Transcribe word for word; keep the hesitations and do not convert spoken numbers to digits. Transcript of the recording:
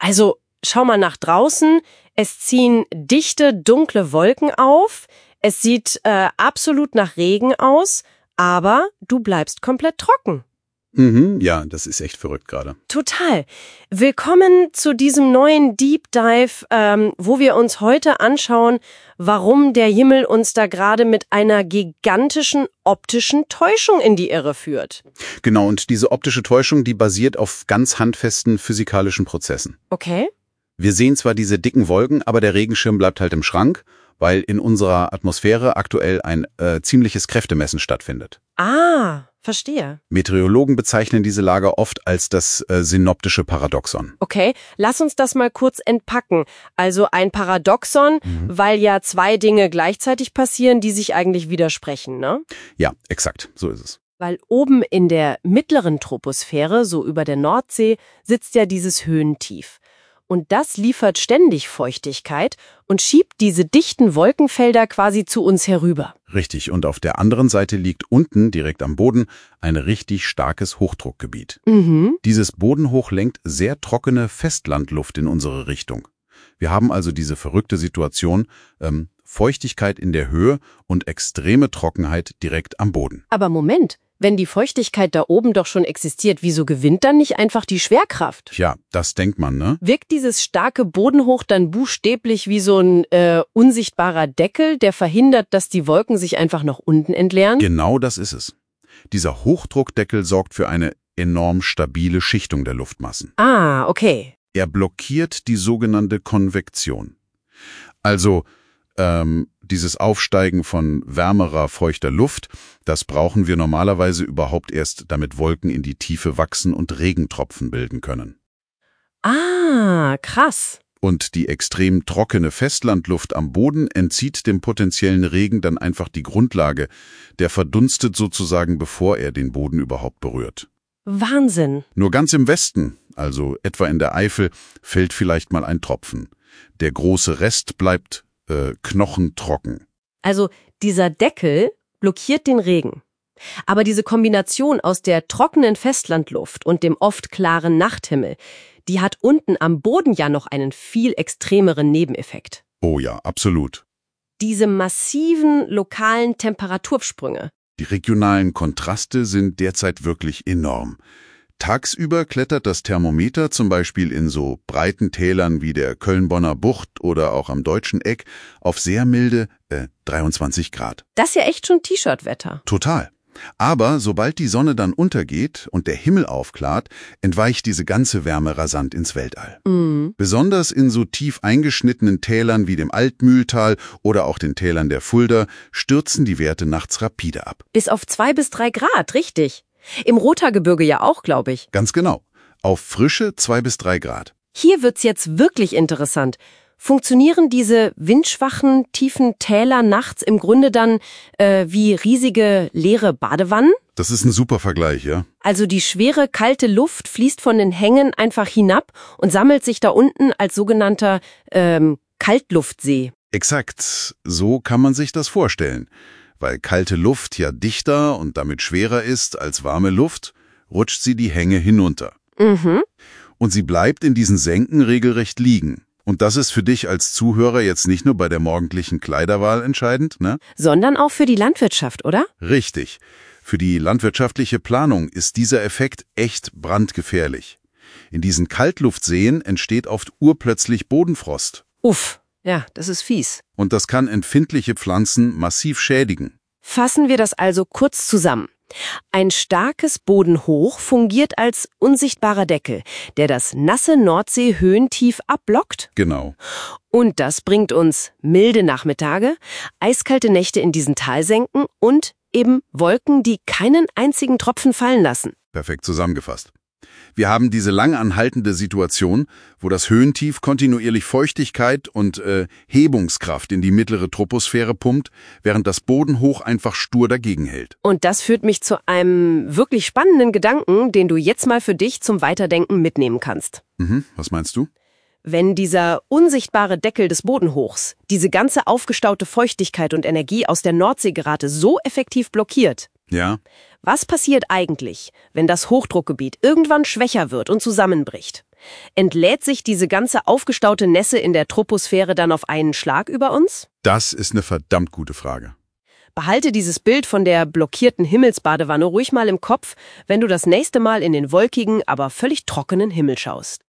Also, schau mal nach draußen. Es ziehen dichte, dunkle Wolken auf. Es sieht äh, absolut nach Regen aus, aber du bleibst komplett trocken. Mhm, ja, das ist echt verrückt gerade. Total. Willkommen zu diesem neuen Deep Dive, ähm, wo wir uns heute anschauen, warum der Himmel uns da gerade mit einer gigantischen optischen Täuschung in die Irre führt. Genau, und diese optische Täuschung, die basiert auf ganz handfesten physikalischen Prozessen. Okay. Wir sehen zwar diese dicken Wolken, aber der Regenschirm bleibt halt im Schrank, weil in unserer Atmosphäre aktuell ein äh, ziemliches Kräftemessen stattfindet. Ah, verstehe. Meteorologen bezeichnen diese Lage oft als das äh, synoptische Paradoxon. Okay, lass uns das mal kurz entpacken. Also ein Paradoxon, mhm. weil ja zwei Dinge gleichzeitig passieren, die sich eigentlich widersprechen, ne? Ja, exakt, so ist es. Weil oben in der mittleren Troposphäre, so über der Nordsee, sitzt ja dieses Höhentief. Und das liefert ständig Feuchtigkeit und schiebt diese dichten Wolkenfelder quasi zu uns herüber. Richtig, und auf der anderen Seite liegt unten, direkt am Boden, ein richtig starkes Hochdruckgebiet. Mhm. Dieses Bodenhoch lenkt sehr trockene Festlandluft in unsere Richtung. Wir haben also diese verrückte Situation, ähm, Feuchtigkeit in der Höhe und extreme Trockenheit direkt am Boden. Aber Moment, wenn die Feuchtigkeit da oben doch schon existiert, wieso gewinnt dann nicht einfach die Schwerkraft? Tja, das denkt man, ne? Wirkt dieses starke Bodenhoch dann buchstäblich wie so ein äh, unsichtbarer Deckel, der verhindert, dass die Wolken sich einfach nach unten entleeren? Genau das ist es. Dieser Hochdruckdeckel sorgt für eine enorm stabile Schichtung der Luftmassen. Ah, okay. Er blockiert die sogenannte Konvektion. Also ähm, dieses Aufsteigen von wärmerer, feuchter Luft, das brauchen wir normalerweise überhaupt erst, damit Wolken in die Tiefe wachsen und Regentropfen bilden können. Ah, krass. Und die extrem trockene Festlandluft am Boden entzieht dem potenziellen Regen dann einfach die Grundlage. Der verdunstet sozusagen, bevor er den Boden überhaupt berührt. Wahnsinn. Nur ganz im Westen, also etwa in der Eifel, fällt vielleicht mal ein Tropfen. Der große Rest bleibt äh, knochentrocken. Also dieser Deckel blockiert den Regen. Aber diese Kombination aus der trockenen Festlandluft und dem oft klaren Nachthimmel, die hat unten am Boden ja noch einen viel extremeren Nebeneffekt. Oh ja, absolut. Diese massiven lokalen Temperatursprünge. Die regionalen Kontraste sind derzeit wirklich enorm. Tagsüber klettert das Thermometer zum Beispiel in so breiten Tälern wie der Köln-Bonner Bucht oder auch am Deutschen Eck auf sehr milde äh, dreiundzwanzig Grad. Das ist ja echt schon T-Shirt-Wetter. Total. Aber sobald die Sonne dann untergeht und der Himmel aufklart, entweicht diese ganze Wärme rasant ins Weltall. Mhm. Besonders in so tief eingeschnittenen Tälern wie dem Altmühltal oder auch den Tälern der Fulda stürzen die Werte nachts rapide ab. Bis auf zwei bis drei Grad, richtig. Im Rothaargebirge ja auch, glaube ich. Ganz genau. Auf frische zwei bis drei Grad. Hier wird's jetzt wirklich interessant. Funktionieren diese windschwachen, tiefen Täler nachts im Grunde dann äh, wie riesige, leere Badewannen? Das ist ein super Vergleich, ja? Also die schwere, kalte Luft fließt von den Hängen einfach hinab und sammelt sich da unten als sogenannter ähm, Kaltluftsee. Exakt. So kann man sich das vorstellen. Weil kalte Luft ja dichter und damit schwerer ist als warme Luft, rutscht sie die Hänge hinunter. Mhm. Und sie bleibt in diesen Senken regelrecht liegen. Und das ist für dich als Zuhörer jetzt nicht nur bei der morgendlichen Kleiderwahl entscheidend, ne? Sondern auch für die Landwirtschaft, oder? Richtig. Für die landwirtschaftliche Planung ist dieser Effekt echt brandgefährlich. In diesen Kaltluftseen entsteht oft urplötzlich Bodenfrost. Uff, ja, das ist fies. Und das kann empfindliche Pflanzen massiv schädigen. Fassen wir das also kurz zusammen. Ein starkes Bodenhoch fungiert als unsichtbarer Deckel, der das nasse Nordsee-Höhentief abblockt. Genau. Und das bringt uns milde Nachmittage, eiskalte Nächte in diesen Talsenken und eben Wolken, die keinen einzigen Tropfen fallen lassen. Perfekt zusammengefasst. Wir haben diese lang anhaltende Situation, wo das Höhentief kontinuierlich Feuchtigkeit und äh, Hebungskraft in die mittlere Troposphäre pumpt, während das Bodenhoch einfach stur dagegen hält. Und das führt mich zu einem wirklich spannenden Gedanken, den du jetzt mal für dich zum Weiterdenken mitnehmen kannst. Mhm, was meinst du? Wenn dieser unsichtbare Deckel des Bodenhochs diese ganze aufgestaute Feuchtigkeit und Energie aus der Nordseegerate so effektiv blockiert, Ja. was passiert eigentlich, wenn das Hochdruckgebiet irgendwann schwächer wird und zusammenbricht? Entlädt sich diese ganze aufgestaute Nässe in der Troposphäre dann auf einen Schlag über uns? Das ist eine verdammt gute Frage. Behalte dieses Bild von der blockierten Himmelsbadewanne ruhig mal im Kopf, wenn du das nächste Mal in den wolkigen, aber völlig trockenen Himmel schaust.